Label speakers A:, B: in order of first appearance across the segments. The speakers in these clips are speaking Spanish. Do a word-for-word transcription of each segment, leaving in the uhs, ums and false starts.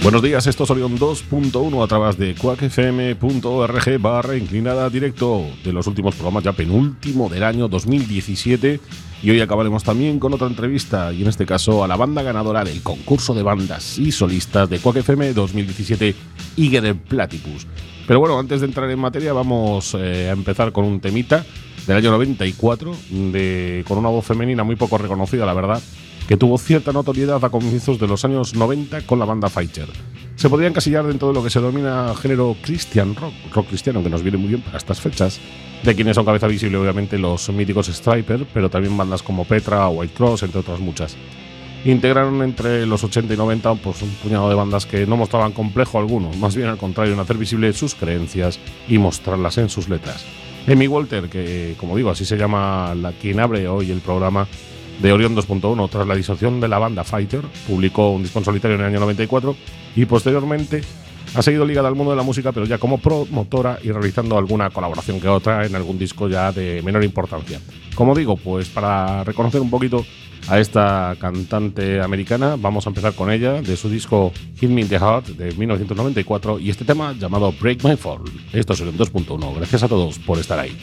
A: Buenos días, esto es Orión dos punto uno a través de quack f m punto org barra inclinada directo de los últimos programas, ya penúltimo del año dos mil diecisiete, y hoy acabaremos también con otra entrevista, y en este caso a la banda ganadora del concurso de bandas y solistas de quack f m dos mil diecisiete, Eager Platypus. Pero bueno, antes de entrar en materia vamos eh, a empezar con un temita del año noventa y cuatro, de, con una voz femenina muy poco reconocida, la verdad, que tuvo cierta notoriedad a comienzos de los años noventa con la banda Fighter. Se podría encasillar dentro de lo que se denomina género Christian Rock, rock cristiano, que nos viene muy bien para estas fechas, de quienes son cabeza visible obviamente los míticos Stryper, pero también bandas como Petra o White Cross, entre otras muchas. Integraron entre los ochenta y noventa pues, un puñado de bandas que no mostraban complejo alguno, más bien al contrario, en hacer visibles sus creencias y mostrarlas en sus letras. Amy Walter, que como digo, así se llama la quien abre hoy el programa de Orión dos punto uno, tras la disolución de la banda Fighter, publicó un disco en solitario en el año noventa y cuatro y posteriormente ha seguido ligada al mundo de la música, pero ya como promotora y realizando alguna colaboración que otra en algún disco ya de menor importancia. Como digo, pues para reconocer un poquito a esta cantante americana, vamos a empezar con ella, de su disco Hit Me in the Heart de mil novecientos noventa y cuatro, y este tema llamado Break My Fall. Esto es Orión dos punto uno. Gracias a todos por estar ahí.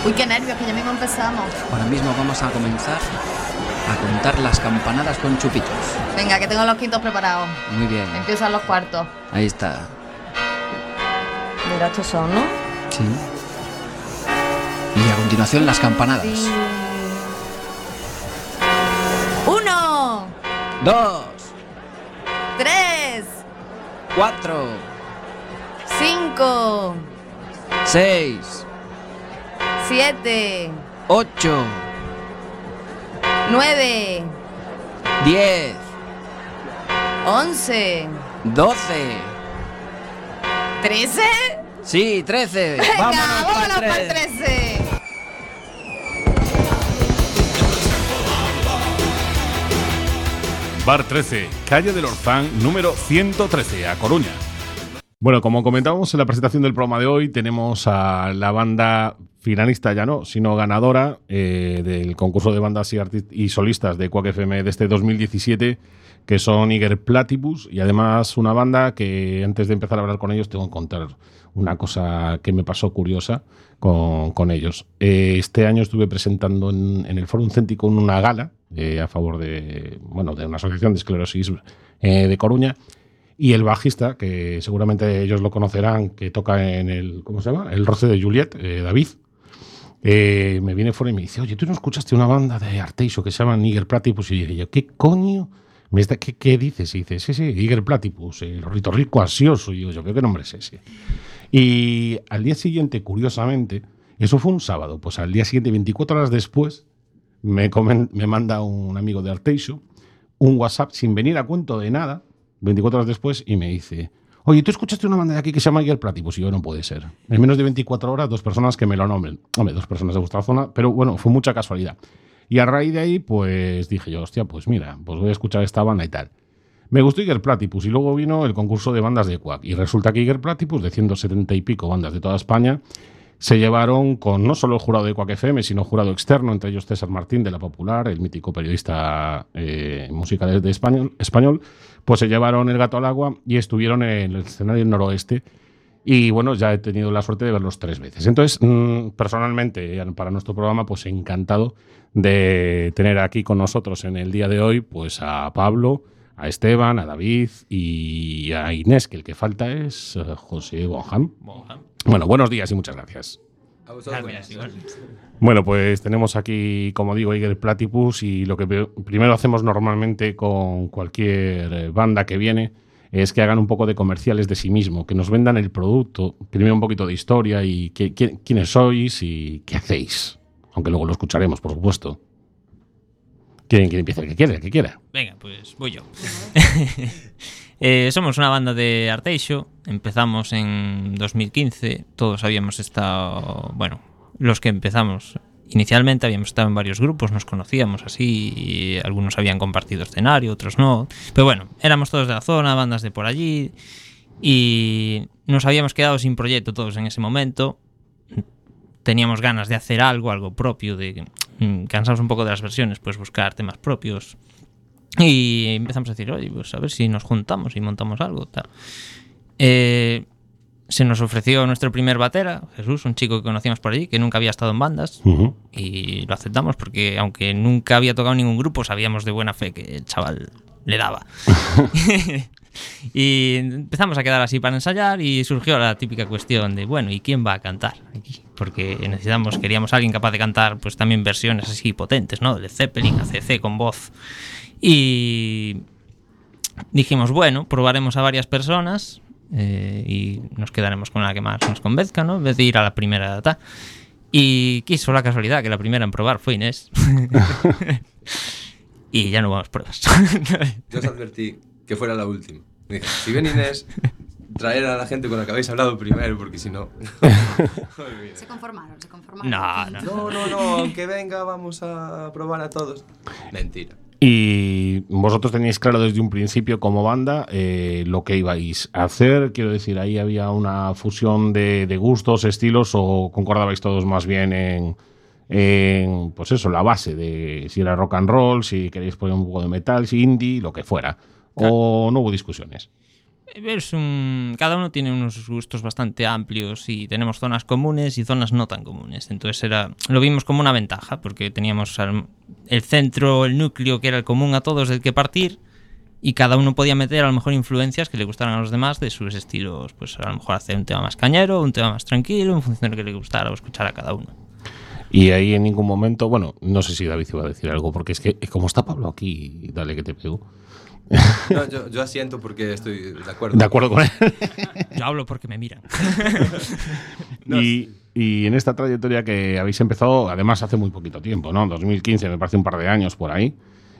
B: Uy, qué nervios, que ya mismo empezamos.
C: Ahora mismo vamos a comenzar a contar las campanadas con chupitos.
B: Venga, que tengo los quintos preparados.
C: Muy bien.
B: Empiezan los cuartos.
C: Ahí está.
B: Mira, estos son, ¿no?
C: Sí. Y a continuación las campanadas.
B: Sí. Uno.
C: Dos.
B: Tres.
C: Cuatro.
B: Cinco.
C: Seis.
B: Siete.
C: Ocho.
B: Nueve.
C: Diez.
B: Once.
C: Doce.
B: ¿Trece?
C: Sí, trece.
B: Venga,
C: Vámonos,
B: vámonos
C: para
B: para el
C: tres.
B: trece.
A: Bar trece, calle del Orzán, número ciento trece, a Coruña. Bueno, como comentábamos en la presentación del programa de hoy, tenemos a la banda finalista, ya no, sino ganadora eh, del concurso de bandas y, artist- y solistas de Quack F M de este dos mil diecisiete, que son Iger Platypus, y además una banda que antes de empezar a hablar con ellos tengo que contar una cosa que me pasó curiosa con, con ellos. Eh, este año estuve presentando en, en el Fórum Céntico una gala eh, a favor de, bueno, de una asociación de esclerosis eh, de Coruña, y el bajista, que seguramente ellos lo conocerán, que toca en el, ¿cómo se llama? El Roce de Juliet, eh, David, eh, me viene fuera y me dice, oye, ¿tú no escuchaste una banda de Arteixo que se llama Iger Platypus? Y dije yo, ¿qué coño? Me está, ¿qué, ¿Qué dices? Y dice, sí, sí, Iger Platypus, el rito rico ansioso. Y digo yo, ¿qué nombre es ese? Y al día siguiente, curiosamente, eso fue un sábado, pues al día siguiente, veinticuatro horas después, me, comen, me manda un amigo de Arteixo un WhatsApp sin venir a cuento de nada, veinticuatro horas después, y me dice, oye, ¿tú escuchaste una banda de aquí que se llama Iger Platypus? Y yo, no puede ser. En menos de veinticuatro horas, dos personas que me lo nombren. Hombre, dos personas de vuestra zona, pero bueno, fue mucha casualidad. Y a raíz de ahí, pues dije yo, hostia, pues mira, pues voy a escuchar esta banda y tal. Me gustó Iger Platypus y luego vino el concurso de bandas de Quack. Y resulta que Iger Platypus, de ciento setenta y pico bandas de toda España, se llevaron con no solo el jurado de Quack F M, sino jurado externo, entre ellos César Martín de La Popular, el mítico periodista eh, musical de español, español, pues se llevaron el gato al agua y estuvieron en el escenario noroeste. Y bueno, ya he tenido la suerte de verlos tres veces. Entonces, mmm, personalmente, para nuestro programa, pues encantado de tener aquí con nosotros en el día de hoy, pues a Pablo, a Esteban, a David y a Inés, que el que falta es uh, José Bonham. Bonham. Bueno, buenos días y muchas gracias.
D: A vosotros.
A: Bueno, pues tenemos aquí, como digo, Iger Platypus, y lo que primero hacemos normalmente con cualquier banda que viene es que hagan un poco de comerciales de sí mismo, que nos vendan el producto, primero un poquito de historia y qué, qué, quiénes sois y qué hacéis, aunque luego lo escucharemos, por supuesto. ¿Quién, quién empieza? El que quiera, el que quiera.
E: Venga, pues voy yo. eh, somos una banda de Arteixo, empezamos en dos mil quince, todos habíamos estado, bueno, los que empezamos inicialmente habíamos estado en varios grupos, nos conocíamos así, y algunos habían compartido escenario, otros no, pero bueno, éramos todos de la zona, bandas de por allí, y nos habíamos quedado sin proyecto todos en ese momento. Teníamos ganas de hacer algo, algo propio, de mm, cansamos un poco de las versiones, pues buscar temas propios. Y empezamos a decir, oye, pues a ver si nos juntamos y montamos algo, tal. Eh, se nos ofreció nuestro primer batera, Jesús, un chico que conocíamos por allí, que nunca había estado en bandas, uh-huh. y lo aceptamos porque, aunque nunca había tocado ningún grupo, sabíamos de buena fe que el chaval le daba. Y empezamos a quedar así para ensayar y surgió la típica cuestión de, bueno, ¿y quién va a cantar aquí? Porque necesitamos, queríamos a alguien capaz de cantar pues también versiones así potentes, ¿no? De Zeppelin, A C C con voz. Y dijimos, bueno, probaremos a varias personas eh, y nos quedaremos con la que más nos convenzca, ¿no? En vez de ir a la primera data. Y quiso la casualidad que la primera en probar fue Inés. Y ya no hubo más pruebas.
D: Yo os advertí que fuera la última. Me dije, si ven Inés, traer a la gente con la que habéis hablado primero, porque si no...
B: Se conformaron, se conformaron.
E: No, no.
D: No, no, no, aunque venga vamos a probar a todos. Mentira.
A: Y vosotros teníais claro desde un principio como banda eh, lo que ibais a hacer, quiero decir, ahí había una fusión de, de gustos, estilos, o concordabais todos más bien en, en, pues eso, la base de si era rock and roll, si queréis poner un poco de metal, si indie, lo que fuera, claro. O no hubo discusiones.
E: Es un, cada uno tiene unos gustos bastante amplios y tenemos zonas comunes y zonas no tan comunes. Entonces era, lo vimos como una ventaja porque teníamos el centro, el núcleo que era el común a todos del que partir y cada uno podía meter a lo mejor influencias que le gustaran a los demás de sus estilos. Pues a lo mejor hacer un tema más cañero, un tema más tranquilo, en función de lo que le gustara o escuchar a cada uno.
A: Y ahí en ningún momento, bueno, no sé si David iba a decir algo, porque es que como está Pablo aquí, dale que te pego.
D: No, yo, yo asiento porque estoy de acuerdo.
A: De acuerdo con él.
E: Yo hablo porque me miran.
A: No. Y, y en esta trayectoria que habéis empezado, además hace muy poquito tiempo, ¿no? dos mil quince, me parece un par de años por ahí.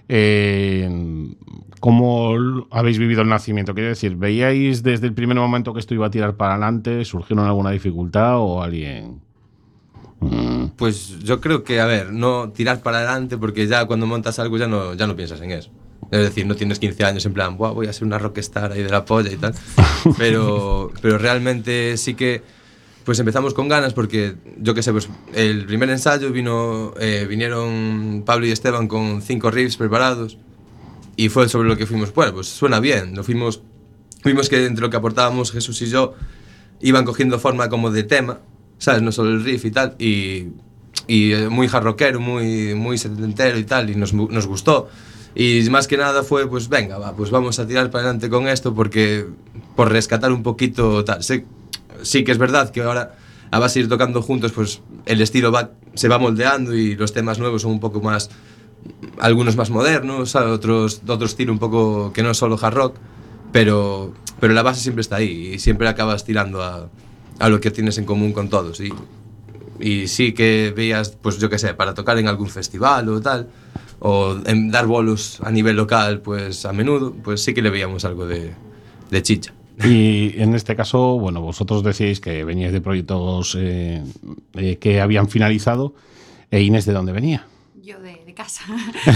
A: Eh, ¿Cómo habéis vivido el nacimiento? Quiero decir, ¿veíais desde el primer momento que esto iba a tirar para adelante? ¿Surgieron alguna dificultad o alguien...? Mm.
D: Pues yo creo que, a ver, no tirar para adelante porque ya cuando montas algo ya no, ya no piensas en eso. Es decir, no tienes quince años en plan, voy a ser una rockstar ahí de la polla y tal. Pero, pero realmente sí que pues empezamos con ganas porque, yo qué sé, pues el primer ensayo vino, eh, vinieron Pablo y Esteban con cinco riffs preparados y fue sobre lo que fuimos, bueno, pues suena bien. Lo fuimos, vimos que entre lo que aportábamos Jesús y yo iban cogiendo forma como de tema, ¿sabes? No solo el riff y tal, y, y muy hard rockero, muy, muy setentero y tal, y nos, nos gustó. Y más que nada fue, pues venga, va, pues vamos a tirar para adelante con esto porque por rescatar un poquito tal. Sí, sí que es verdad que ahora a base de ir tocando juntos, pues el estilo va, se va moldeando y los temas nuevos son un poco más, algunos más modernos, otros de otro estilo un poco que no es solo hard rock, pero, pero la base siempre está ahí y siempre acabas tirando a, a lo que tienes en común con todos. Y, y sí que veías, pues yo qué sé, para tocar en algún festival o tal, o en dar bolos a nivel local, pues a menudo, pues sí que le veíamos algo de, de chicha.
A: Y en este caso, bueno, vosotros decíais que veníais de proyectos eh, eh, que habían finalizado. ¿E Inés de dónde venía?
B: Yo de, de casa.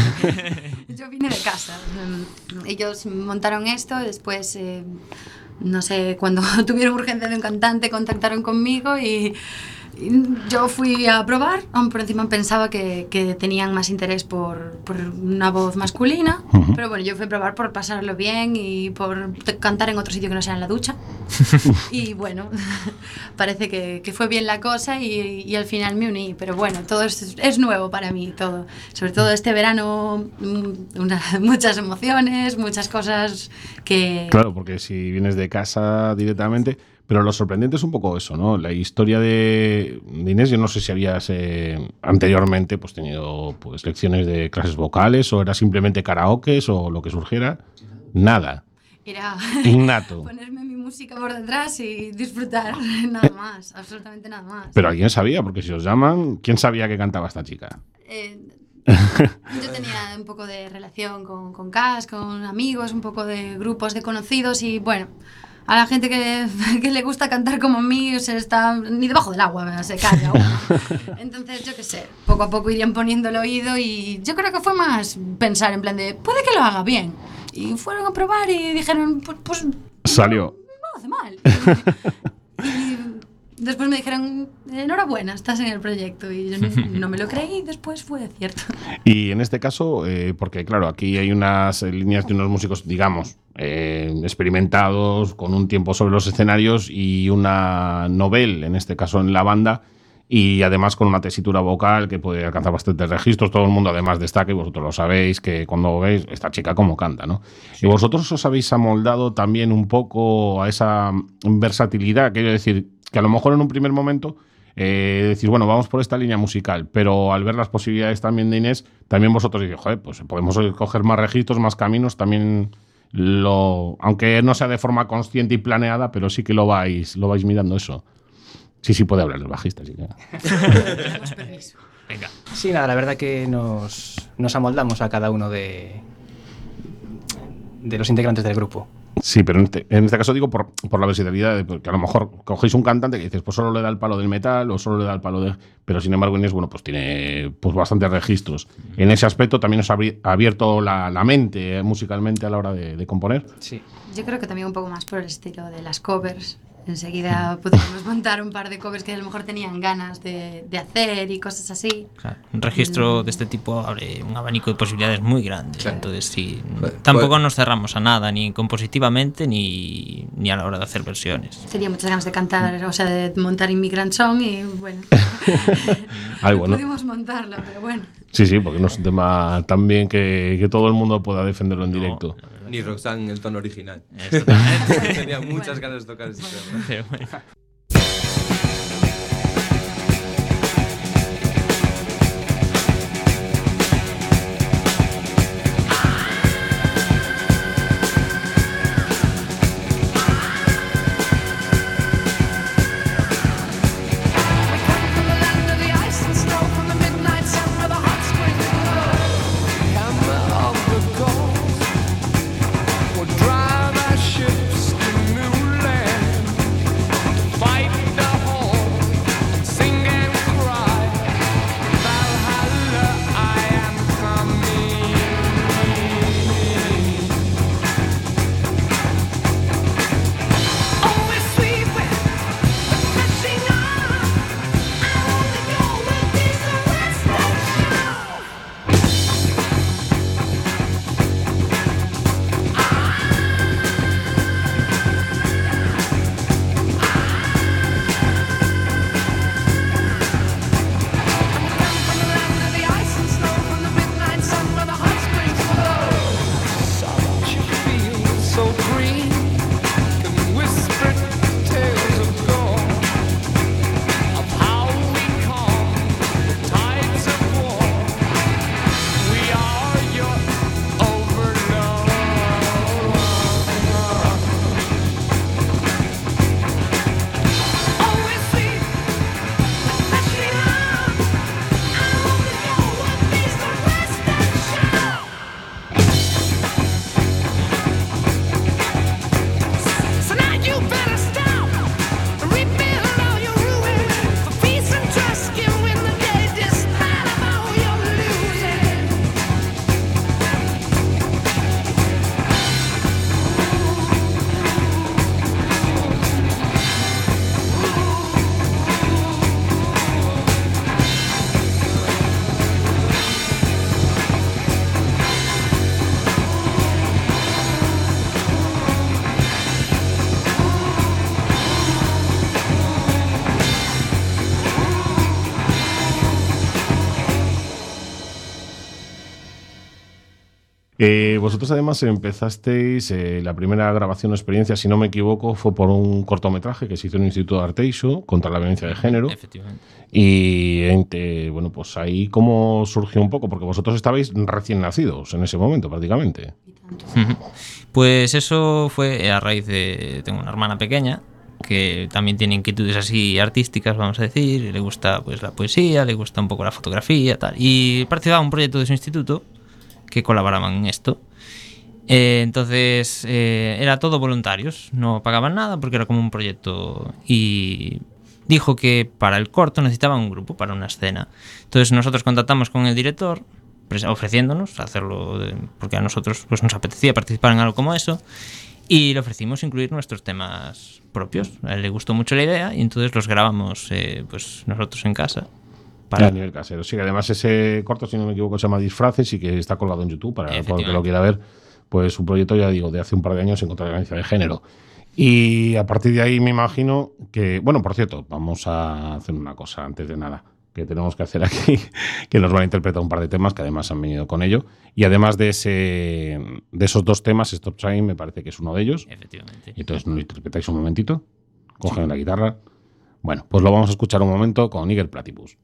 B: Yo vine de casa. Ellos montaron esto, después, eh, no sé, cuando tuvieron urgencia de un cantante, contactaron conmigo y... Yo fui a probar, aún por encima pensaba que, que tenían más interés por, por una voz masculina, uh-huh. Pero bueno, yo fui a probar por pasarlo bien y por cantar en otro sitio que no sea en la ducha. Y bueno, parece que, que fue bien la cosa y, y al final me uní, pero bueno, todo es, es nuevo para mí, todo. Sobre todo este verano, una, muchas emociones, muchas cosas que...
A: Claro, porque si vienes de casa directamente... Pero lo sorprendente es un poco eso, ¿no? La historia de, de Inés, yo no sé si habías eh, anteriormente pues, tenido pues, lecciones de clases vocales o era simplemente karaokes o lo que surgiera. Nada.
B: Era
A: innato.
B: Ponerme mi música por detrás y disfrutar, nada más, absolutamente nada más.
A: Pero alguien sabía, porque si os llaman, ¿quién sabía que cantaba esta chica?
B: Eh, yo tenía un poco de relación con, con Cas, con amigos, un poco de grupos de conocidos y bueno... A la gente que, que le gusta cantar como a mí, se está ni debajo del agua, se calla. Entonces, yo qué sé, poco a poco irían poniendo el oído y yo creo que fue más pensar en plan de, puede que lo haga bien. Y fueron a probar y dijeron, pues... pues
A: salió.
B: No, no hace mal. Y, y después me dijeron, enhorabuena, estás en el proyecto. Y yo no, no me lo creí y después fue cierto.
A: Y en este caso, eh, porque claro, aquí hay unas líneas de unos músicos, digamos, eh, experimentados, con un tiempo sobre los escenarios y una novel, en este caso en la banda, y además con una tesitura vocal que puede alcanzar bastantes registros. Todo el mundo además destaca, y vosotros lo sabéis, que cuando veis esta chica cómo canta, ¿no? Sí. Y vosotros os habéis amoldado también un poco a esa versatilidad, quiero decir, que a lo mejor en un primer momento eh, decís, bueno, vamos por esta línea musical, pero al ver las posibilidades también de Inés, también vosotros decís, joder, pues podemos coger más registros, más caminos, también lo, aunque no sea de forma consciente y planeada, pero sí que lo vais, lo vais mirando eso. Sí, sí puede hablar el bajista, sí que.
B: Tenemos permiso.
E: Venga.
F: Sí, nada, la verdad que nos, nos amoldamos a cada uno de, de los integrantes del grupo.
A: Sí, pero en este, en este caso digo por, por la versatilidad, de, porque a lo mejor cogéis un cantante que dices, pues solo le da el palo del metal o solo le da el palo de... Pero sin embargo Inés, bueno, pues tiene pues bastantes registros. En ese aspecto también os ha abierto la, la mente eh, musicalmente a la hora de, de componer.
F: Sí.
B: Yo creo que también un poco más por el estilo de las covers. enseguida pudimos montar un par de covers que a lo mejor tenían ganas de, de hacer y cosas así.
E: Claro, un registro de este tipo abre un abanico de posibilidades muy grandes.
D: Claro.
E: Entonces, sí,
D: Pues,
E: tampoco
D: pues,
E: nos cerramos a nada, ni compositivamente ni, ni a la hora de hacer versiones.
B: Tenía muchas ganas de cantar, o sea, de montar Immigrant Song y bueno,
A: Ay,
B: no
A: bueno.
B: pudimos montarlo, pero bueno.
A: Sí, sí, porque no es un tema también que, que todo el mundo pueda defenderlo en
E: No,
A: directo.
D: Ni Roxanne en el tono original.
E: Exactamente.
D: Tenía muchas
B: Bueno.
D: ganas de tocar ese tema.
E: Pero bueno.
A: Eh, vosotros además empezasteis, eh, la primera grabación o experiencia, si no me equivoco, fue por un cortometraje que se hizo en el Instituto de Arteixo contra la violencia de género.
E: Efectivamente.
A: Y eh, bueno, pues ahí cómo surgió un poco, porque vosotros estabais recién nacidos en ese momento prácticamente.
E: Pues eso fue a raíz de... Tengo una hermana pequeña que también tiene inquietudes así artísticas, vamos a decir, le gusta pues la poesía, le gusta un poco la fotografía, tal, y participaba en un proyecto de su instituto que colaboraban en esto. Eh, entonces eh, era todo voluntarios, no pagaban nada porque era como un proyecto, y dijo que para el corto necesitaban un grupo para una escena. Entonces nosotros contactamos con el director ofreciéndonos hacerlo de, porque a nosotros pues nos apetecía participar en algo como eso, y le ofrecimos incluir nuestros temas propios. A él le gustó mucho la idea y entonces los grabamos eh, pues nosotros en casa.
A: Para... A nivel casero. Sí, que además ese corto, si no me equivoco, se llama Disfraces y que está colgado en YouTube para todo el que lo quiera ver. Pues un proyecto, ya digo, de hace un par de años en contra de la violencia de género. Y a partir de ahí me imagino que... Bueno, por cierto, vamos a hacer una cosa antes de nada que tenemos que hacer aquí, que nos van a interpretar un par de temas que además han venido con ello. Y además de ese de esos dos temas, Stop Time me parece que es uno de ellos.
E: Efectivamente.
A: Y entonces, ¿no lo interpretáis un momentito? Cogen sí. la guitarra. Bueno, pues lo vamos a escuchar un momento con Nigel Platypus.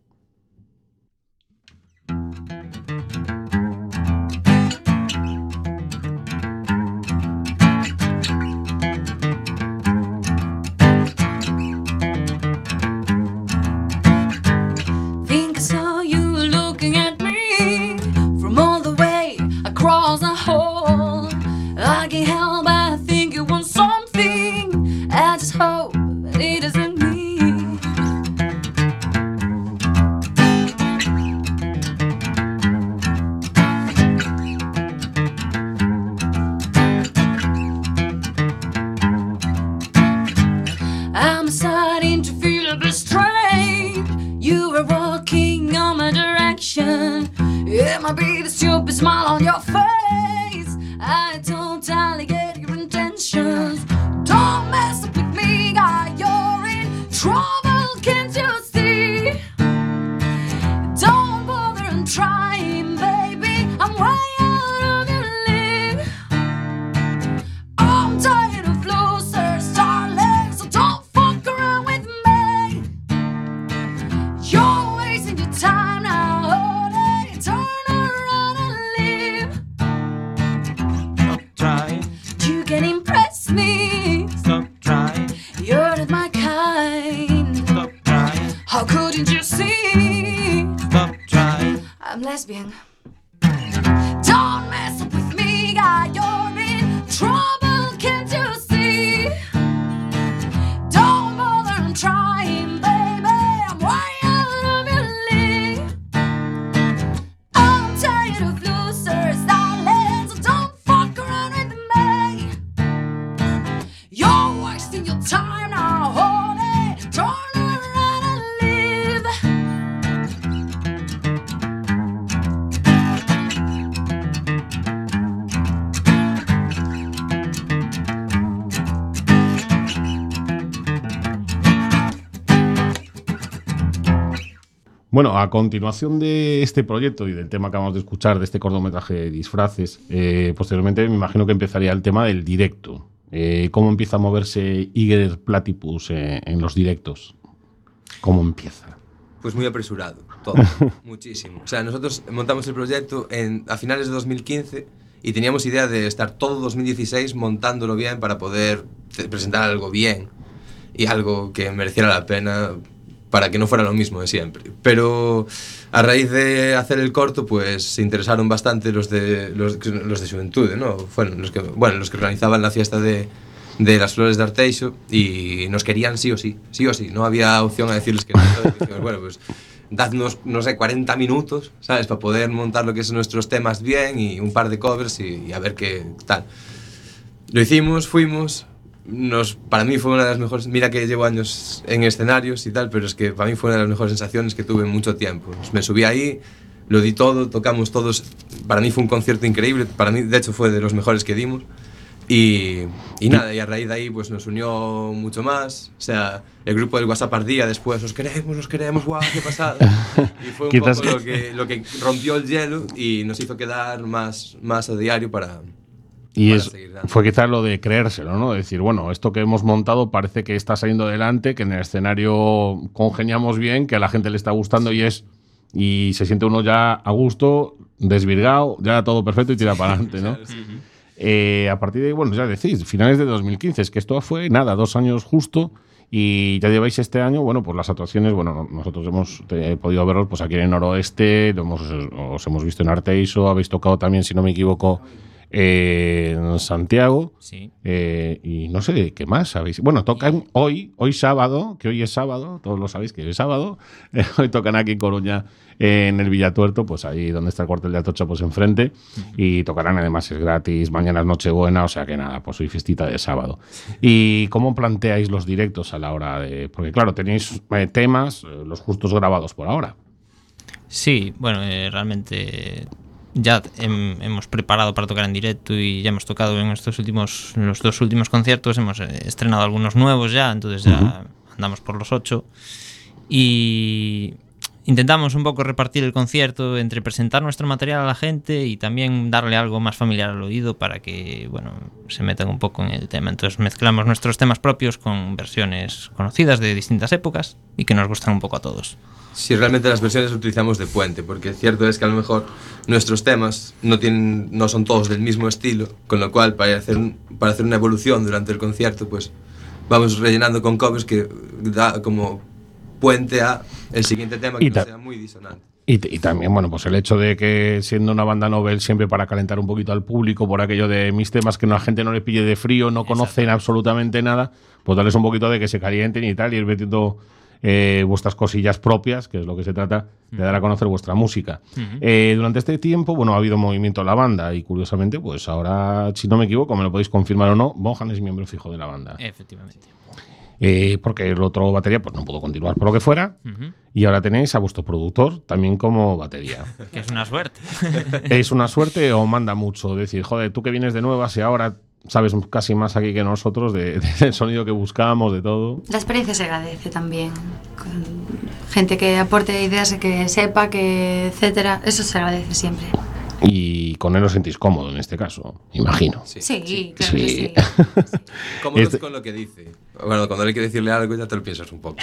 G: Think I saw you looking at me from all the way across the hall. I can't help but think you want something. I just hope that it isn't me. stupid smile on your face. I totally get your intentions. Don't mess up with me, guy, you're in trouble, can't you see? Don't bother and trying, baby, I'm way out of your league. I'm tired of losers, darling, so don't fuck around with me. You're wasting your time now, honey, turn around and leave.
E: Stop trying,
G: You can impress me,
E: stop trying,
G: you're not my kind.
E: stop trying,
G: How couldn't you see?
E: stop trying.
G: I'm lesbian. Don't mess up with me, guy, you're in trouble, can't you see? Don't bother and trying, baby, I'm way out of your league. I'm tired of losers, darling, so don't fuck around with me. You're wasting your time now, honey, turn around and leave.
A: Bueno, a continuación de este proyecto y del tema que acabamos de escuchar, de este cortometraje de disfraces, eh, posteriormente me imagino que empezaría el tema del directo. Eh, ¿Cómo empieza a moverse Iger Platypus eh, en los directos? ¿Cómo empieza?
D: Pues muy apresurado, todo, muchísimo. O sea, nosotros montamos el proyecto en, a finales de dos mil quince y teníamos idea de estar todo dos mil dieciséis montándolo bien para poder te- presentar algo bien y algo que mereciera la pena para que no fuera lo mismo de siempre. Pero a raíz de hacer el corto, pues se interesaron bastante los de, los, los de Xuventude, ¿no? Fueron los que, bueno, los que organizaban la fiesta de, de las flores de Arteixo y nos querían sí o sí, sí o sí. No había opción a decirles que no. Dijimos, bueno, pues dadnos, no sé, cuarenta minutos, ¿sabes? Para poder montar lo que son nuestros temas bien y un par de covers y, y a ver qué tal. Lo hicimos, fuimos... Nos, para mí fue una de las mejores, mira que llevo años en escenarios y tal, pero es que para mí fue una de las mejores sensaciones que tuve en mucho tiempo. Me subí ahí, lo di todo, tocamos todos, para mí fue un concierto increíble, para mí de hecho fue de los mejores que dimos y, y nada, y a raíz de ahí pues nos unió mucho más, o sea, el grupo del WhatsApp ardía después, nos queremos, nos queremos, guau, qué pasada, y fue un
A: Quizás
D: poco lo que, lo que rompió el hielo y nos hizo quedar más, más a diario para...
A: Y
D: para
A: es,
D: seguir dando.
A: fue quizás lo de creérselo, ¿no? Decir, bueno, esto que hemos montado parece que está saliendo adelante, que en el escenario congeniamos bien, que a la gente le está gustando y es y se siente uno ya a gusto, desvirgado, ya todo perfecto y tira para adelante, ¿no? Eh, a partir de ahí, bueno, ya decís, finales de dos mil quince, es que esto fue, nada, dos años justo y ya lleváis este año, bueno, pues las actuaciones, bueno, nosotros hemos eh, podido verlos pues aquí en el Noroeste, lo hemos, os hemos visto en Arteixo, habéis tocado también, si no me equivoco, Eh, en Santiago,
E: Sí.
A: eh, y no sé qué más sabéis. Bueno, tocan hoy, hoy sábado, que hoy es sábado, todos lo sabéis que hoy es sábado, eh, hoy tocan aquí en Coruña, eh, en el Villatuerto, pues ahí donde está el cuartel de Atocha, pues enfrente, y tocarán además, es gratis, mañana es Nochebuena, o sea que nada, pues hoy fiestita de sábado. ¿Y cómo planteáis los directos a la hora de...? Porque claro, tenéis eh, temas, eh, los justos grabados por ahora.
E: Sí, bueno, eh, realmente ya hem- hemos preparado para tocar en directo y ya hemos tocado en estos últimos, en los dos últimos conciertos, hemos eh, estrenado algunos nuevos ya, entonces ya uh-huh. andamos por los ocho y intentamos un poco repartir el concierto entre presentar nuestro material a la gente y también darle algo más familiar al oído para que, bueno, se metan un poco en el tema. Entonces mezclamos nuestros temas propios con versiones conocidas de distintas épocas y que nos gustan un poco a todos.
D: Sí, realmente las versiones las utilizamos de puente, porque cierto es que a lo mejor nuestros temas no, tienen, no son todos del mismo estilo, con lo cual para hacer, un, para hacer una evolución durante el concierto, pues vamos rellenando con covers que da como puente a el siguiente tema que
A: Y
D: no
A: ta-
D: sea muy disonante.
A: Y, y también, bueno, pues el hecho de que siendo una banda novel siempre para calentar un poquito al público por aquello de mis temas que no, la gente no le pille de frío, no conocen absolutamente nada, pues darles un poquito de que se calienten y tal, y ir metiendo eh, vuestras cosillas propias, que es lo que se trata, de dar a conocer vuestra música. Uh-huh. Eh, durante este tiempo, bueno, ha habido movimiento en la banda y curiosamente, pues ahora, si no me equivoco, me lo podéis confirmar o no, Bonham es miembro fijo de la banda.
E: Efectivamente.
A: Eh, porque el otro batería pues no pudo continuar por lo que fuera. Uh-huh. Y ahora tenéis a vuestro productor también como batería.
E: Que es una suerte.
A: ¿Es una suerte o manda mucho? Decir, joder, tú que vienes de nuevas y ahora sabes casi más aquí que nosotros de, de, del sonido que buscamos, de todo.
B: La experiencia se agradece también. Con gente que aporte ideas, que sepa, que etcétera. Eso se agradece siempre.
A: Y con él os sentís cómodo en este caso, imagino.
B: Sí, sí, claro
A: Sí.
B: que sí.
D: Cómodos
A: Este-
D: con lo que dice. Bueno, cuando hay que decirle algo ya te lo piensas un poco.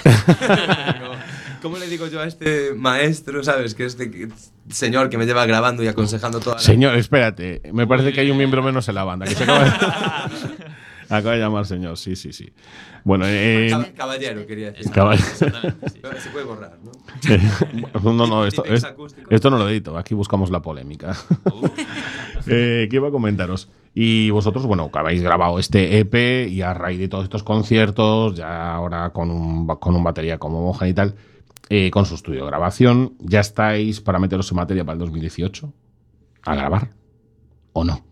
D: ¿Cómo le digo yo a este maestro, sabes? Que este señor que me lleva grabando y aconsejando toda la...
A: Señor, espérate, me parece que hay un miembro menos en la banda. Que se acaba, de... acaba de llamar señor, sí, sí, sí. Bueno, eh,
D: Cab- Caballero, quería decir.
A: Caballero.
E: Exactamente, sí.
D: Se puede borrar, ¿no?
A: no, no, esto,
D: Tiene
A: es-
D: acústico.
A: esto no lo edito, aquí buscamos la polémica. eh, ¿Qué iba a comentaros? Y vosotros, bueno, que habéis grabado este E P y a raíz de todos estos conciertos, ya ahora con un, ba- con un batería como Moja y tal, eh, con su estudio de grabación, ¿ya estáis para meteros en materia para el dos mil dieciocho? ¿A grabar? ¿O no?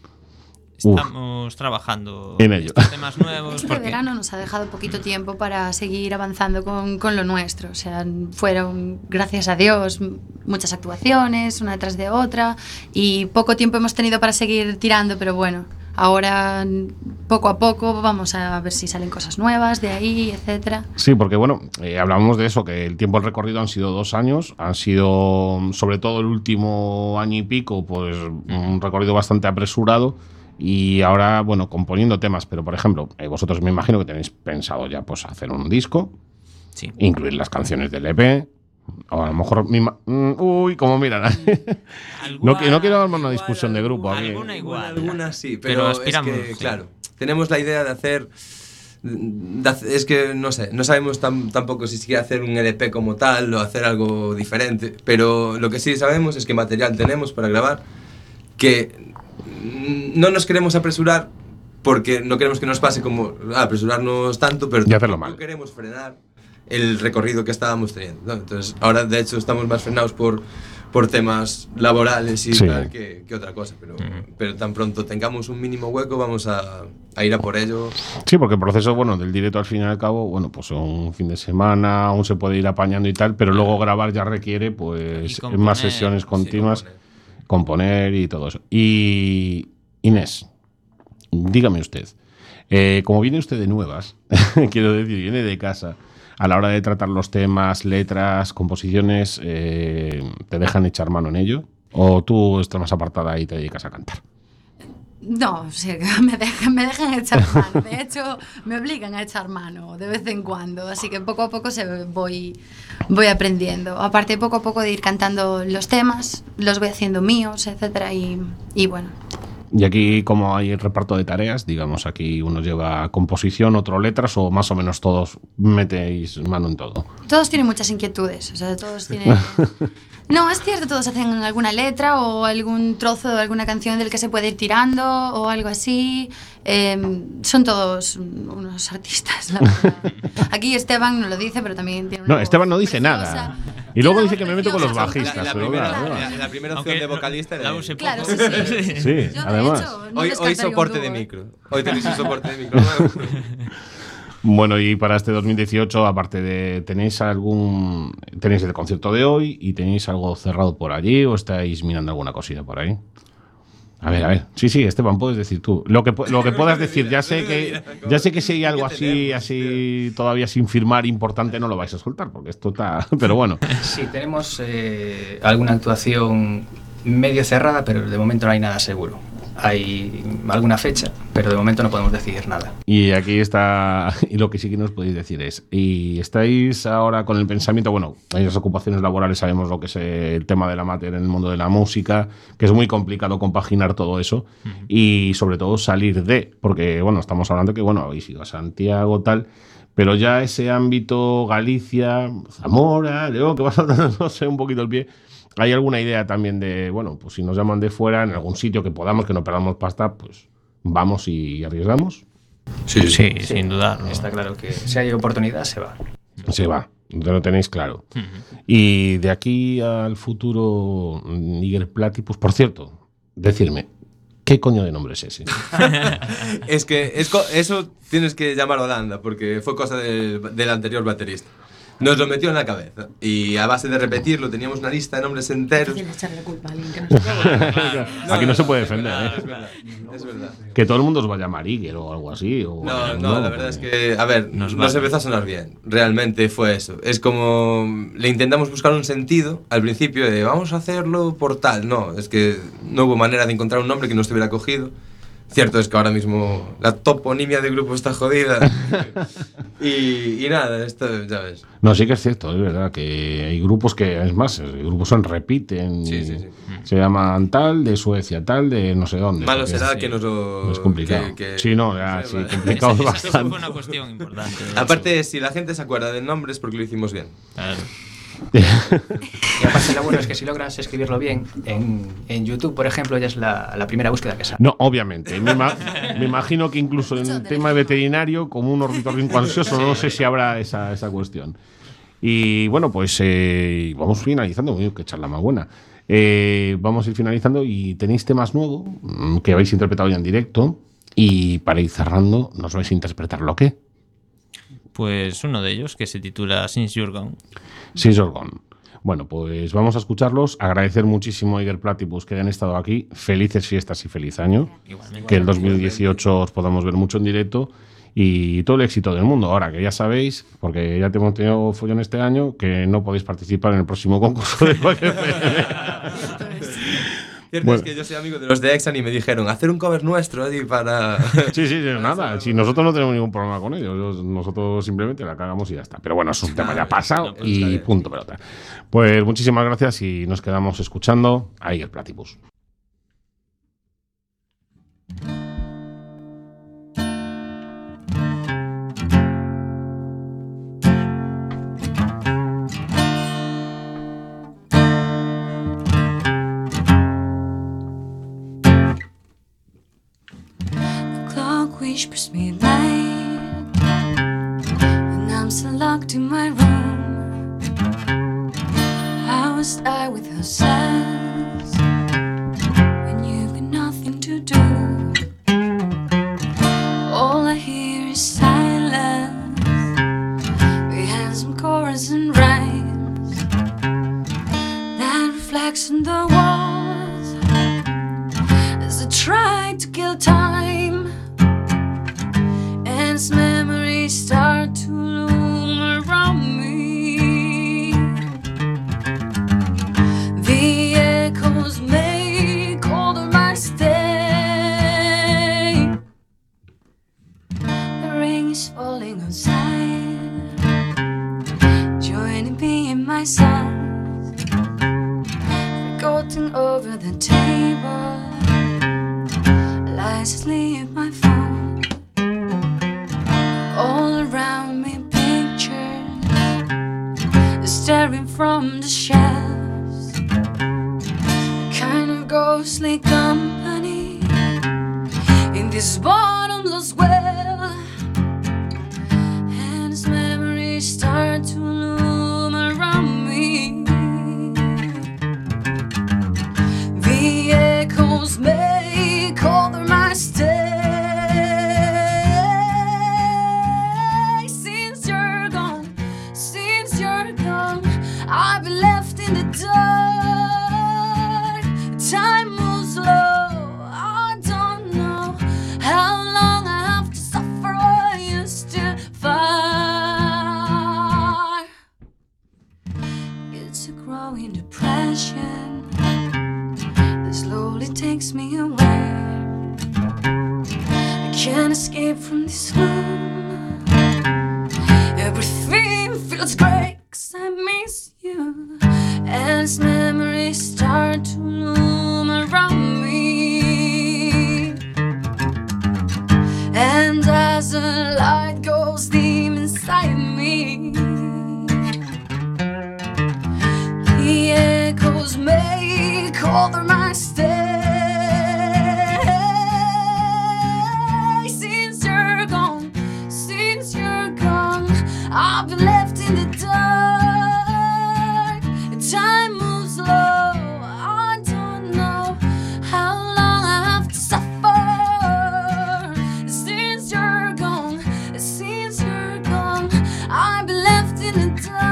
A: Uf.
E: Estamos trabajando
A: En ello.
E: estos temas nuevos.
B: Este
E: porque
B: verano nos ha dejado poquito tiempo para seguir avanzando con, con lo nuestro. O sea, fueron, gracias a Dios, m- muchas actuaciones, una detrás de otra, y poco tiempo hemos tenido para seguir tirando, pero bueno, ahora poco a poco vamos a ver si salen cosas nuevas de ahí, etcétera.
A: Sí, porque bueno, eh, hablábamos de eso, que el tiempo del recorrido han sido dos años, han sido, sobre todo el último año y pico, pues un recorrido bastante apresurado. Y ahora, bueno, componiendo temas, pero por ejemplo, eh, vosotros me imagino que tenéis pensado ya pues hacer un disco,
E: sí.
A: incluir las canciones del E P, o a lo mejor... mi ma- mm, uy, como miran. no, que- no quiero armar una discusión de grupo aquí.
E: Alguna igual.
D: Algunas sí,
E: Pero
D: pero,
E: aspiramos,
D: es que,
E: sí.
D: claro, tenemos la idea de hacer... de hacer- Es que, no sé, no sabemos tam- tampoco si siquiera hacer un L P como tal o hacer algo diferente, pero lo que sí sabemos es que material tenemos para grabar, que mm, no nos queremos apresurar porque no queremos que nos pase como ah, apresurarnos tanto, pero
A: Y hacerlo
D: tampoco
A: mal.
D: queremos frenar el recorrido que estábamos teniendo, ¿no? Entonces, ahora de hecho estamos más frenados por, por temas laborales y
A: Sí.
D: tal que, que otra cosa, pero, pero tan pronto tengamos un mínimo hueco vamos a, a ir a por ello.
A: Sí, porque el proceso, bueno, del directo al fin y al cabo, bueno, pues un fin de semana, aún se puede ir apañando y tal, pero luego grabar ya requiere, pues,
E: Y componer,
A: más sesiones
E: sí,
A: continuas,
D: componer.
A: componer y todo eso. Y Inés, dígame usted, eh, como viene usted de nuevas, quiero decir, viene de casa, a la hora de tratar los temas, letras, composiciones, eh, ¿te dejan echar mano en ello? ¿O tú estás más apartada y te dedicas a cantar?
B: No, sí, me dejan, me dejan echar mano. De hecho, me obligan a echar mano de vez en cuando. Así que poco a poco se voy, voy aprendiendo. Aparte, poco a poco de ir cantando los temas, los voy haciendo míos, etcétera. Y, y bueno,
A: Y aquí, como hay el reparto de tareas, digamos, aquí uno lleva composición, otro letras, o más o menos todos metéis mano en todo.
B: todos tienen muchas inquietudes. O sea, todos tienen... No, es cierto, todos hacen alguna letra o algún trozo de alguna canción del que se puede ir tirando o algo así. Eh, son todos unos artistas, la verdad. Aquí Esteban no lo dice, pero también tiene una
A: No,
B: voz
A: Esteban no dice
B: preciosa.
A: nada.
B: Tiene
A: Y luego
B: una
A: dice
B: voz
A: que me meto con los
B: preciosa.
A: bajistas.
D: La, la
A: pero
D: primera,
A: claro,
D: la,
A: claro.
D: la primera opción
E: Aunque
D: de vocalista
E: la
D: era
E: use
B: Claro,
E: poco.
B: sí, sí.
A: Sí,
B: Yo, de
A: además.
B: hecho, no
D: Hoy, hoy
B: descartaría un
D: soporte de
B: dúo, ¿eh?
D: micro. Hoy tenéis un soporte de micro nuevo.
A: Bueno, y para este dos mil dieciocho, aparte de, ¿tenéis algún... tenéis el concierto de hoy y tenéis algo cerrado por allí o estáis mirando alguna cosita por ahí? A ver, a ver. Sí, sí, Esteban, puedes decir tú. Lo que, pu- lo que puedas decir. Ya sé que ya sé que si hay algo así, así todavía sin firmar importante no lo vais a soltar, porque esto está... Pero bueno.
F: Sí, tenemos eh, alguna actuación medio cerrada, pero de momento no hay nada seguro. Hay alguna fecha, pero de momento no podemos decidir nada.
A: Y aquí está, y lo que sí que nos podéis decir es, y estáis ahora con el pensamiento, bueno, en las ocupaciones laborales sabemos lo que es el tema del amateur en el mundo de la música, que es muy complicado compaginar todo eso, uh-huh. y sobre todo salir de, porque bueno, estamos hablando que bueno, habéis ido a Santiago, tal, pero ya ese ámbito Galicia, Zamora, León, que vas a no sé, un poquito el pie. ¿Hay alguna idea también de, bueno, pues si nos llaman de fuera, en algún sitio que podamos, que no perdamos pasta, pues vamos y arriesgamos?
E: Sí, sí, sí, sin dudarlo.
F: Está claro que si hay oportunidad, se va.
A: Se va, lo tenéis claro. Uh-huh. Y de aquí al futuro, Níger Platypus, por cierto, decirme, ¿qué coño de nombre es ese?
D: Es que es co- eso tienes que llamar Holanda, porque fue cosa del, del anterior baterista. nos lo metió en la cabeza. Y a base de repetirlo, teníamos una lista de nombres enteros.
B: Fácil echarle la culpa a alguien que no sabe.
A: Aquí no se puede defender, ¿eh?
D: Es verdad, es verdad.
A: Que todo el mundo os vaya a llamar Iger o algo así. O,
D: No, no, la verdad es que, a ver,
E: Nos
D: nos
E: vale.
D: empezó a sonar bien. Realmente fue eso. Es como, le intentamos buscar un sentido al principio de vamos a hacerlo por tal. No, es que no hubo manera de encontrar un nombre que no estuviera cogido. Cierto es que ahora mismo la toponimia del grupo está jodida. y, y nada, esto ya ves.
A: No, sí que es cierto, es verdad que hay grupos que, es más, el grupo son repiten.
D: Sí, sí, sí.
A: Se llaman tal, de Suecia, tal, de no sé dónde.
D: Malo
A: porque
D: será
A: es,
D: que nos lo...
A: es complicado.
D: que- que-
A: Sí, no, ya,
D: Sí,
A: sí,
D: vale.
A: complicado
E: Esa, esa
A: bastante.
E: fue una cuestión importante. de
D: Aparte,
E: hecho.
D: si la gente se acuerda del nombre es porque lo hicimos bien.
E: Claro.
F: Y aparte lo bueno es que si logras escribirlo bien, en, en YouTube, por ejemplo, ya es la, la primera búsqueda que sale.
A: No, obviamente. Me, ima- me imagino que incluso en el tema veterinario, como un ornitorrinco ansioso, no sé si habrá esa, esa cuestión. Y bueno, pues eh, vamos finalizando. Uy, qué charla más buena. Eh, vamos a ir finalizando y tenéis temas nuevos mm, que habéis interpretado ya en directo. Y para ir cerrando, ¿nos vais a interpretar lo que?
E: Pues uno de ellos, que se titula Since You're Gone.
A: Since You're Gone. Bueno, pues vamos a escucharlos. Agradecer muchísimo a Iger Platypus que hayan estado aquí. Felices fiestas y feliz año.
E: Igualmente.
A: Que el dos mil dieciocho os podamos ver mucho en directo y todo el éxito del mundo. Ahora que ya sabéis, porque ya te hemos tenido follón este año, que no podéis participar en el próximo concurso de Quack F M.
D: Cierto
A: Bueno.
D: es que yo soy amigo de los de Exan y me dijeron hacer un cover nuestro allí para...
A: Sí, sí, sí, nada. Si nosotros no tenemos ningún problema con ellos, nosotros simplemente la cagamos y ya está. Pero bueno, es un tema ya pasado
D: pues está
A: y
D: bien.
A: punto pelota. Pues muchísimas gracias y nos quedamos escuchando a Iger Platypus.
G: The clock whispers me late, and I'm still locked in my room. I was there with her sense when you've got nothing to do. All I hear is silence behind some chorus and rhymes that reflects on the walls as I try to kill time, and its memories start to loom around me. The echoes make all of my stay. The rain is falling outside, joining me in my songs, forgotten over the table. Lies asleep my phone. All around me pictures staring from the shelves. A kind of ghostly company in this bottomless well. And its memories start to loom around me. The echoes make all of my stay. Since you're gone, since you're gone, I've been left in the dark. Time moves slow, I don't know how long I have to suffer while you're still far. It's a growing depression that slowly takes me away. I can't escape from this room. Everything feels great 'cause I miss you. And its memories start to loom around me. And as the light goes dim inside me, the echoes make all of my stay. Since you're gone, since you're gone, I've been left in the dark. Time moves slow, I don't know how long I have to suffer. Since you're gone, since you're gone, I've been left in the dark.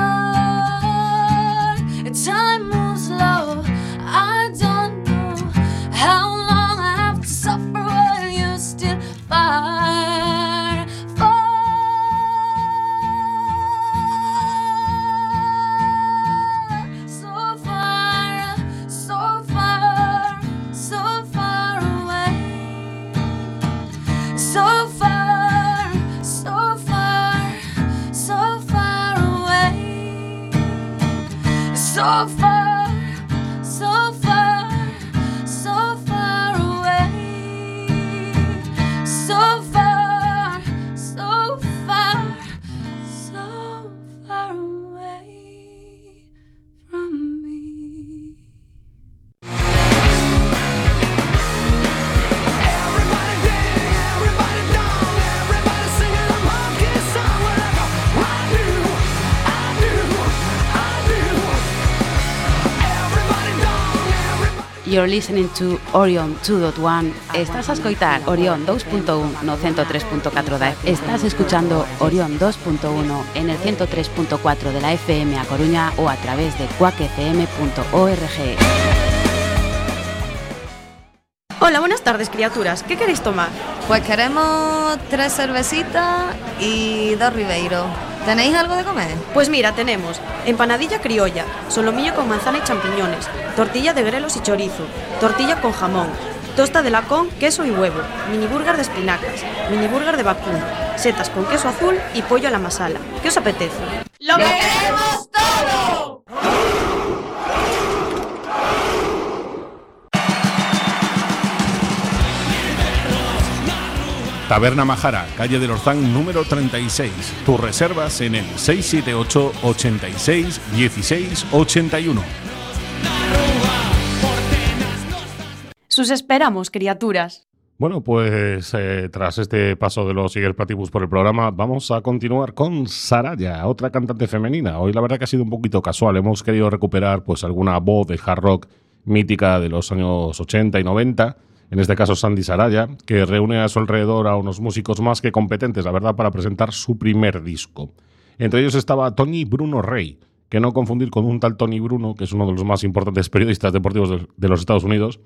G: so far, so far, so far away, so far, so far, so far away from me. Everybody ding, everybody dong, everybody singing a monkey song. Whatever I do, I do, I do. Everybody dong, everybody.
H: You're listening to Orion two point one. Estás a escoitar Orión dos punto uno no ciento tres punto catro da F M. Estás escuchando Orión dos punto uno en el ciento tres punto cuatro de la F M a Coruña o a través de cuac f m punto org.
I: Hola, buenas tardes, criaturas. ¿Qué queréis tomar?
J: Pues queremos tres cervecitas y dos ribeiro. ¿Tenéis algo de comer?
I: Pues mira, tenemos empanadilla criolla, solomillo con manzana y champiñones, tortilla de grelos y chorizo, tortilla con jamón, tosta de lacón, queso y huevo, mini burger de espinacas, mini burger de vacuno, setas con queso azul y pollo a la masala. ¿Qué os apetece?
G: ¡Lo queremos todo!
A: Taberna Majara, calle del Orzán número treinta y seis. Tus reservas en el seis siete ocho, ochenta y seis, dieciséis, ochenta y uno.
I: Sus esperamos, criaturas.
A: Bueno, pues eh, tras este paso de los Siguer Platibus por el programa, vamos a continuar con Saraya, otra cantante femenina. Hoy la verdad que ha sido un poquito casual. Hemos querido recuperar pues alguna voz de hard rock mítica de los años ochenta y noventa. En este caso Sandy Saraya, que reúne a su alrededor a unos músicos más que competentes, la verdad, para presentar su primer disco. Entre ellos estaba Tony Bruno Rey, que no confundir con un tal Tony Bruno, que es uno de los más importantes periodistas deportivos de, de los Estados Unidos.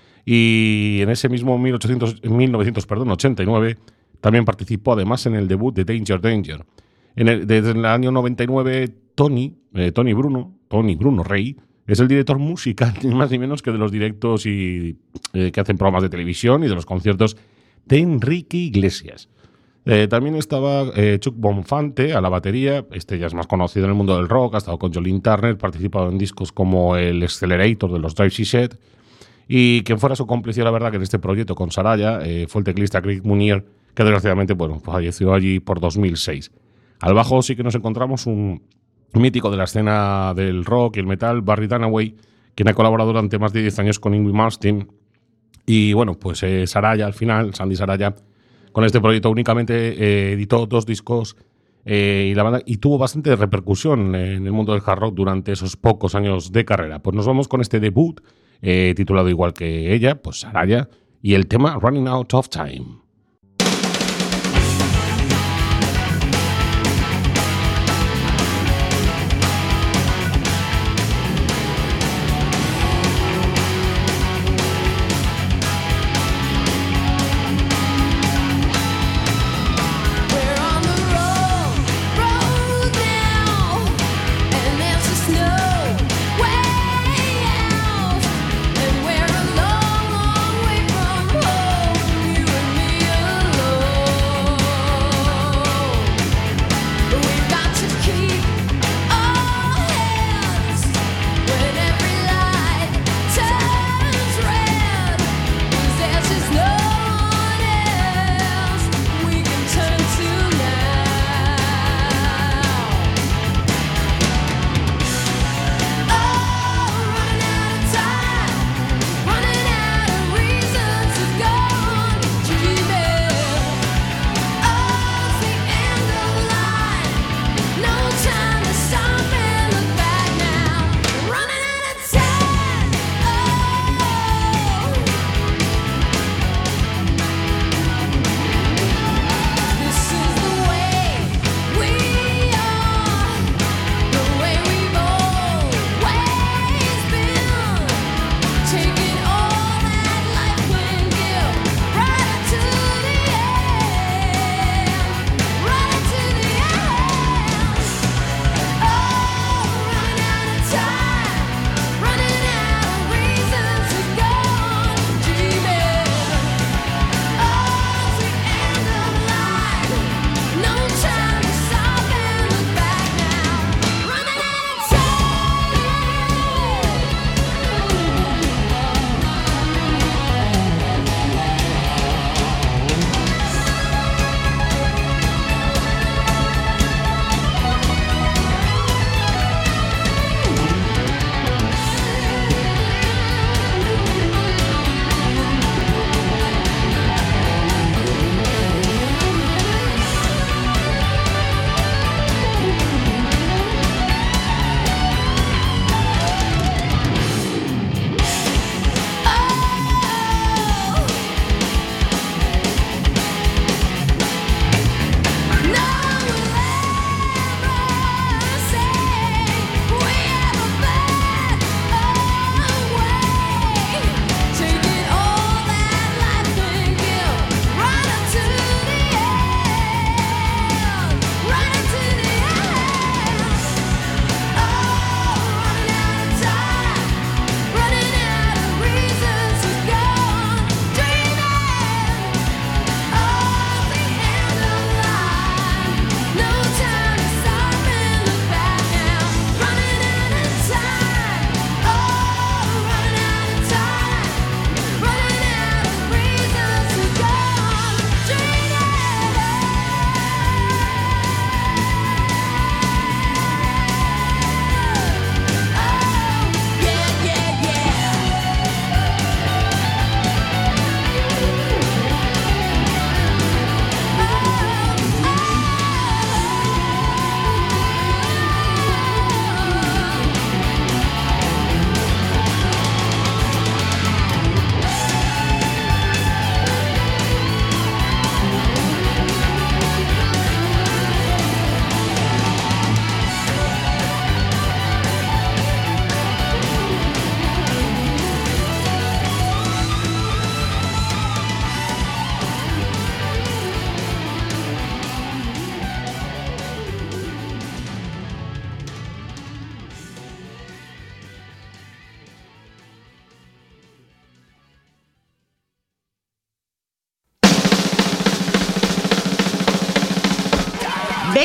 A: Y en ese mismo mil novecientos ochenta y nueve también participó además en el debut de Danger Danger. En el, desde el año noventa y nueve, Tony, eh, Tony Bruno, Tony Bruno Rey, es el director musical, ni más ni menos que de los directos y eh, que hacen programas de televisión y de los conciertos de Enrique Iglesias. Eh, también estaba eh, Chuck Bonfante a la batería. Este ya es más conocido en el mundo del rock, ha estado con Jolene Turner, ha participado en discos como el Accelerator de los Drive She Set. Y quien fuera su cómplice, la verdad, que en este proyecto con Saraya eh, fue el teclista Craig Munier, que desgraciadamente bueno, falleció allí por dos mil seis. Al bajo sí que nos encontramos un mítico de la escena del rock y el metal, Barry Dunaway, quien ha colaborado durante más de diez años con Yngwie Malmsteen. Y bueno, pues eh, Saraya al final, Sandy Saraya, con este proyecto únicamente eh, editó dos discos eh, y, la banda, y tuvo bastante repercusión en el mundo del hard rock durante esos pocos años de carrera. Pues nos vamos con este debut eh, titulado igual que ella, pues Saraya, y el tema Running Out of Time.
G: And we're a long, long way from home, you and me.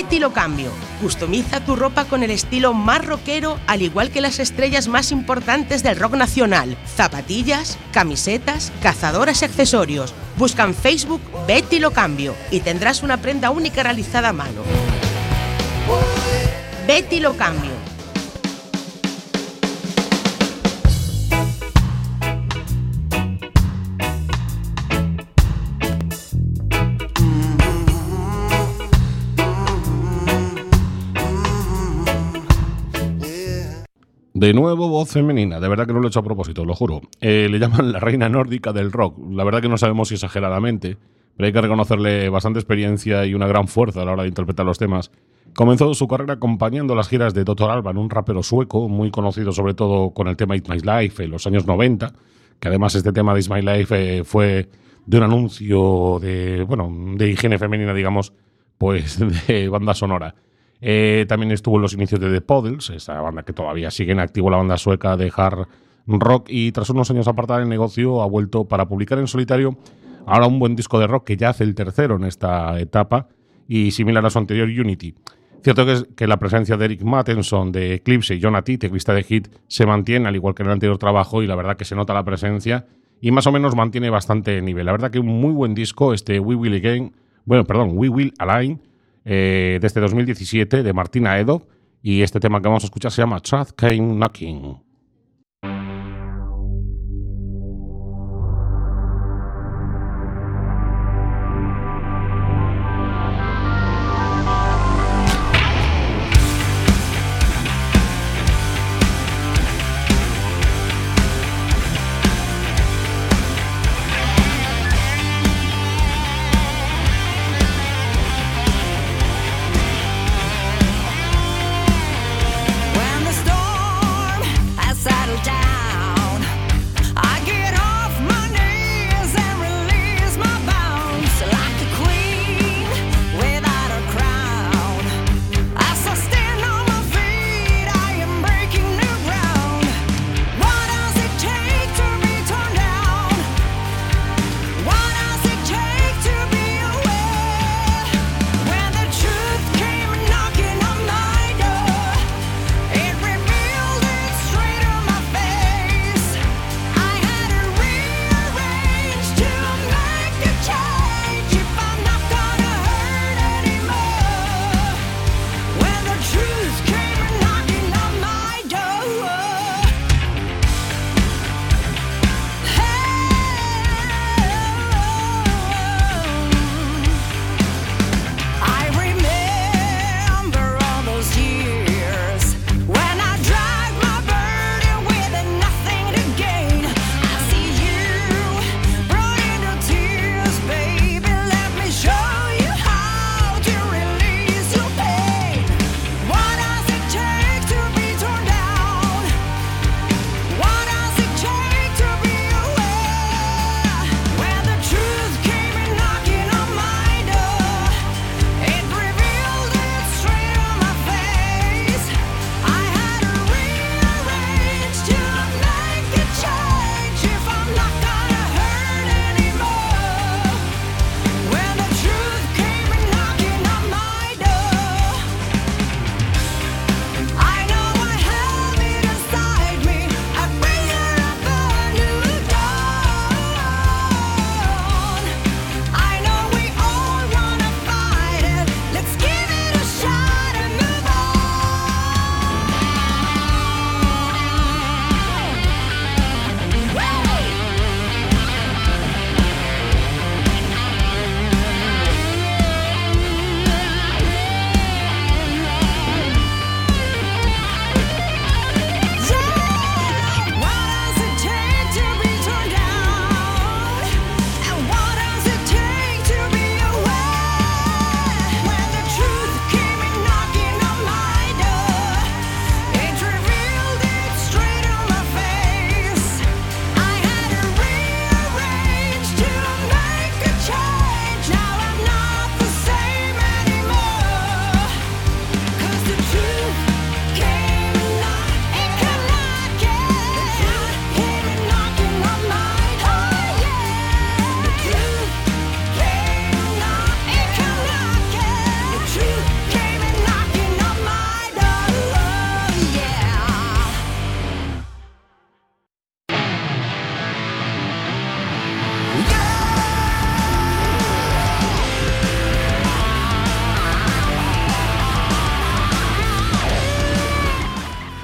K: Betty Lo Cambio. Customiza tu ropa con el estilo más rockero, al igual que las estrellas más importantes del rock nacional. Zapatillas, camisetas, cazadoras y accesorios. Busca en Facebook Betty Lo Cambio y tendrás una prenda única realizada a mano. Betty Lo Cambio.
A: De nuevo, voz femenina. De verdad que no lo he hecho a propósito, lo juro. Eh, le llaman la reina nórdica del rock. La verdad que no sabemos si exageradamente, pero hay que reconocerle bastante experiencia y una gran fuerza a la hora de interpretar los temas. Comenzó su carrera acompañando las giras de doctor Alban, un rapero sueco muy conocido sobre todo con el tema It's My Life en los años noventa, que además este tema de It's My Life eh, fue de un anuncio de, bueno, de higiene femenina, digamos, pues de banda sonora. Eh, también estuvo en los inicios de The Puddles, esa banda que todavía sigue en activo, la banda sueca de hard rock, y tras unos años apartada del negocio ha vuelto para publicar en solitario ahora un buen disco de rock que ya hace el tercero en esta etapa y similar a su anterior Unity. Cierto que, es que la presencia de Eric Mattenson de Eclipse y Jonah T, teclista de Hit, se mantiene al igual que en el anterior trabajo y la verdad que se nota la presencia y más o menos mantiene bastante nivel. La verdad que un muy buen disco este We Will Again, bueno, perdón, We Will Align, Eh, de este dos mil diecisiete de Martina Edo, y este tema que vamos a escuchar se llama Truth Came Knocking.
L: When the storm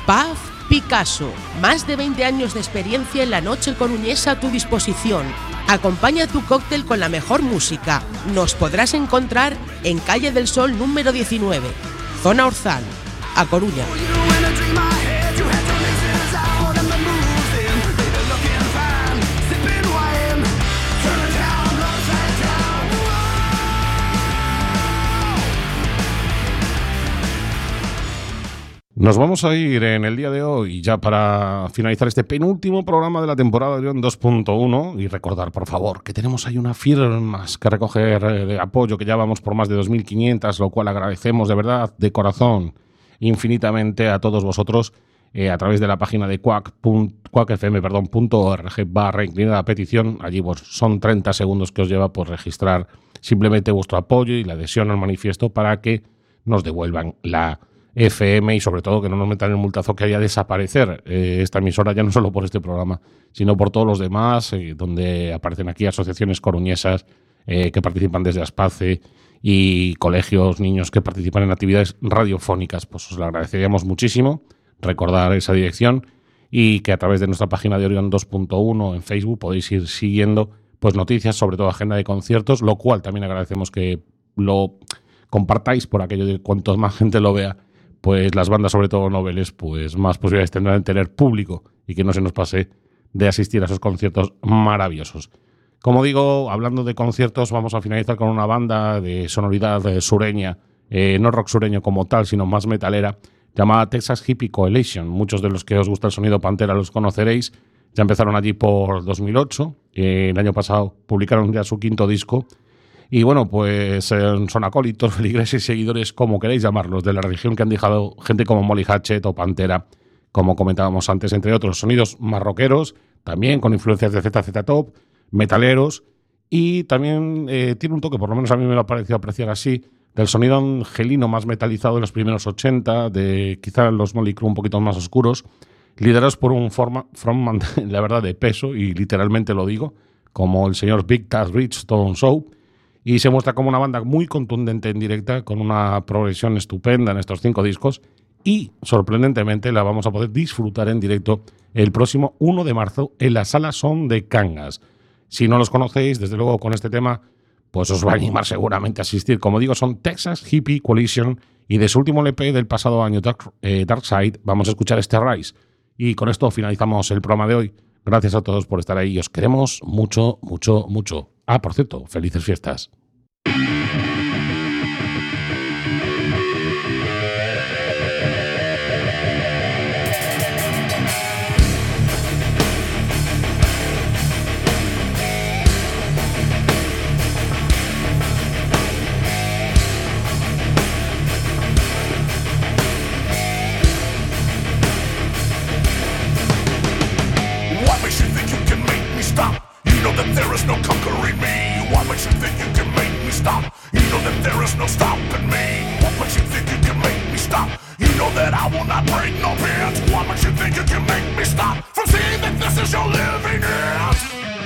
K: Paz Picasso, más de veinte años de experiencia en la noche coruñesa a tu disposición. Acompaña tu cóctel con la mejor música. Nos podrás encontrar en Calle del Sol número diecinueve, Zona Orzal, A Coruña.
A: Nos vamos a ir en el día de hoy, ya para finalizar este penúltimo programa de la temporada de Orión dos punto uno, y recordar, por favor, que tenemos ahí unas firmas que recoger de apoyo, que ya vamos por más de dos mil quinientas, lo cual agradecemos de verdad, de corazón, infinitamente a todos vosotros, eh, a través de la página de quack f m punto org barra inclinada petición. Allí pues, son treinta segundos que os lleva por registrar simplemente vuestro apoyo y la adhesión al manifiesto para que nos devuelvan la F M y sobre todo que no nos metan el multazo que haya desaparecer eh, esta emisora, ya no solo por este programa, sino por todos los demás, eh, donde aparecen aquí asociaciones coruñesas eh, que participan desde Aspace y colegios, niños que participan en actividades radiofónicas. Pues os lo agradeceríamos muchísimo, recordar esa dirección y que a través de nuestra página de Orión dos punto uno en Facebook podéis ir siguiendo pues noticias, sobre todo agenda de conciertos, lo cual también agradecemos que lo compartáis por aquello de cuanto más gente lo vea, pues las bandas, sobre todo noveles, pues más posibilidades tendrán de tener público y que no se nos pase de asistir a esos conciertos maravillosos. Como digo, hablando de conciertos, vamos a finalizar con una banda de sonoridad eh, sureña, eh, no rock sureño como tal, sino más metalera, llamada Texas Hippie Coalition. Muchos de los que os gusta el sonido Pantera los conoceréis. Ya empezaron allí por dos mil ocho, eh, el año pasado publicaron ya su quinto disco. Y bueno, pues eh, son acólitos, feligreses y seguidores, como queréis llamarlos, de la religión, que han dejado gente como Molly Hatchet o Pantera, como comentábamos antes, entre otros. Sonidos más rockeros, también con influencias de Z Z Top, metaleros, y también eh, tiene un toque, por lo menos a mí me lo ha parecido apreciar así, del sonido angelino más metalizado de los primeros ochenta, de quizá los Molly Crew un poquito más oscuros, liderados por un forma, frontman, la verdad, de peso, y literalmente lo digo, como el señor Big Taz Richstone Show. Y se muestra como una banda muy contundente en directa, con una progresión estupenda en estos cinco discos. Y, sorprendentemente, la vamos a poder disfrutar en directo el próximo uno de marzo en la Sala Son de Cangas. Si no los conocéis, desde luego con este tema, pues os va a animar seguramente a asistir. Como digo, son Texas Hippie Coalition, y de su último L P del pasado año, Dark, eh, Dark Side, vamos a escuchar este Rise. Y con esto finalizamos el programa de hoy. Gracias a todos por estar ahí. Os queremos mucho, mucho, mucho. Ah, por cierto, felices fiestas.
L: What makes you think you can make me stop? You know that there is no conquering me. What makes you think you can make me stop? You know that there is no stopping me. What makes you think you can make me stop? You know that I will not break no pins. What makes you think you can make me stop from seeing that this is your living end?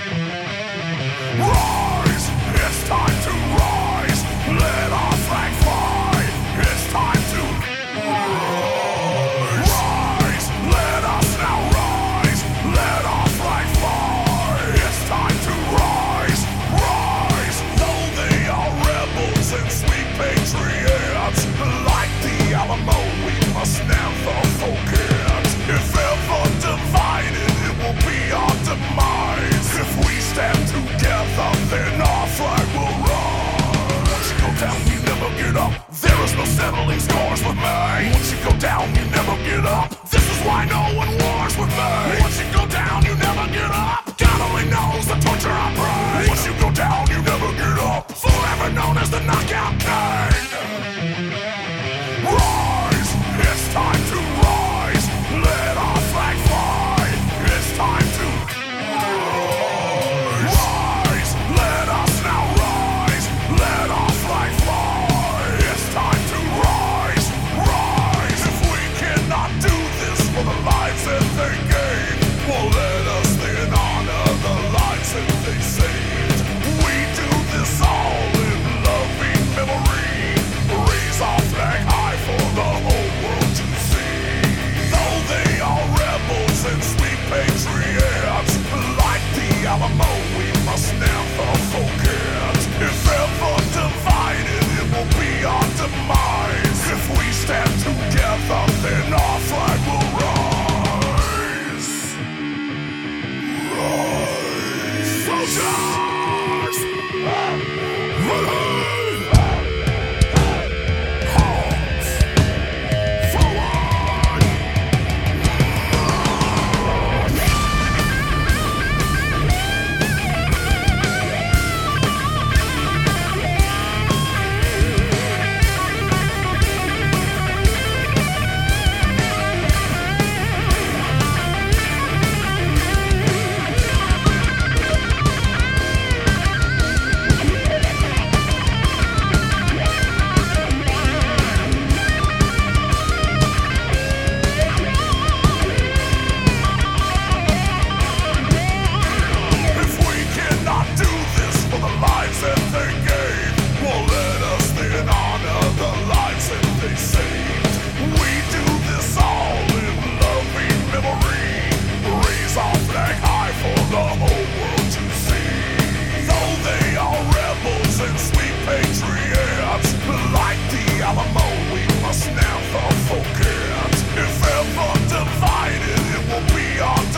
L: Rise, it's time to rise. Let our flag fly. It's time to rise. Rise, let us now rise. Let our flag fly. It's time to rise. Rise, though they are rebels and sweet patriots, like the Alamo, we must never forget. If ever divided, it will be our demise. If we stand together, then our flag will rise. Once you go down, you never get up. There is no settling scores with me. Once you go down, you never get up. This is why no one wars with me. Once you go down, you never get up. God only knows the torture I bring. Once you go down, you never get up. Forever known as the knockout king. Rise, it's time to rise. Let our flag fly. It's time to rise. Rise, let us now rise. Let our flag fly. It's time to rise. Rise, if we cannot do this for the lives that they gave, well, let us then honor the lives that they saved. We do this all in loving memory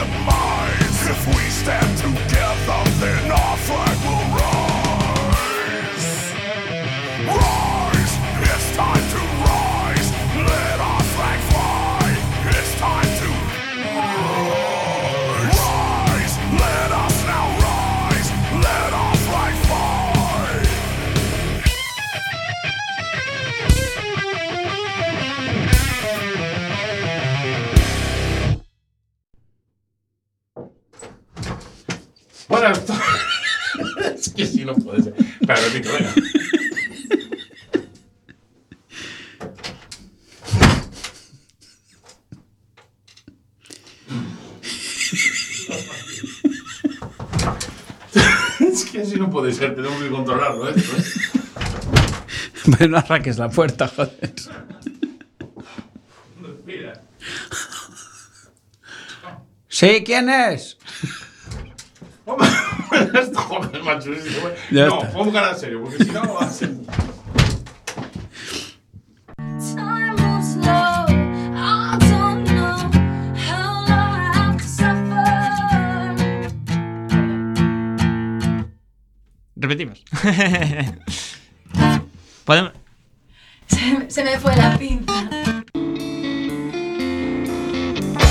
L: demise. If we stand together, then our flag will rise. Rise, it's time to rise. Let our flag fly. It's time to rise. Rise, let us now rise. Let our flag fly.
A: Bueno, esto... es que si no puede ser. Espera, repito, venga. Es que así no puede ser, tenemos que controlarlo esto, ¿eh?
M: Pero no arranques la puerta, joder.
A: Mira.
M: Sí, ¿quién es?
A: Esto, joder, macho.
M: Ya
A: No,
M: está.
A: vamos a ganar en serio, porque si no va a ser...
G: Time moves slow. I don't know how long I have to suffer.
E: Repetimos. Podemos...
B: Se, se me fue la pinza.